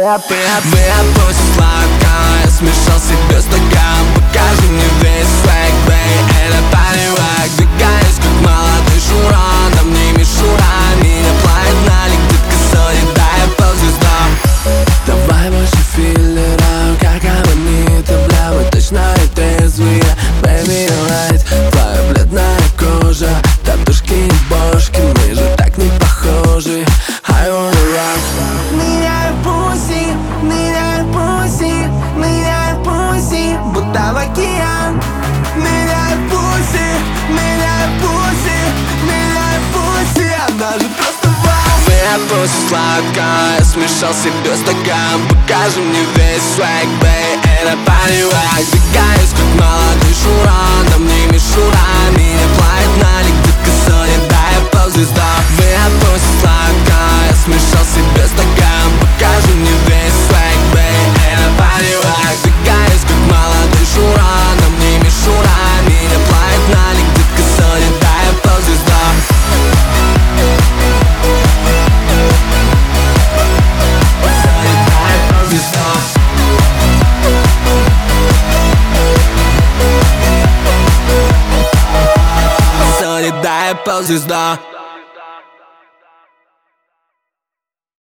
пусть сладкая, смешал себе стакан. Покажи мне весь свек, бэй, это полевак. Двигаюсь как молодой Шура, на мне мишура. Меня плавит налик, детка Сони, да я ползвезда. Давай больше филлера, как аманита, бля, мы точно и трезвые. Baby, alright, твоя бледная кожа, татушки и бошки, мы же так не похожи. I wanna rock. Меняю пуси, меняю пуси, меняю пуси, будто в океан. Меняю пуси, меняю пуси, меняю пуси, она же просто вау. Пусть сладкая, смешал себе стакан. Покажи мне весь свек, бэй, это полевак. Двигаюсь как молодой Шура, на мне мишура. Меня плавит налик, детка Сони, да я ползвезда. Пусть сладкая, смешал себе стакан. Покажи мне весь свек, бэй, это полевак. Двигаюсь как молодой Шура, на мне мишура. Меня плавит налик, детка Сони, да я ползвезда. Сони, да я ползвезда.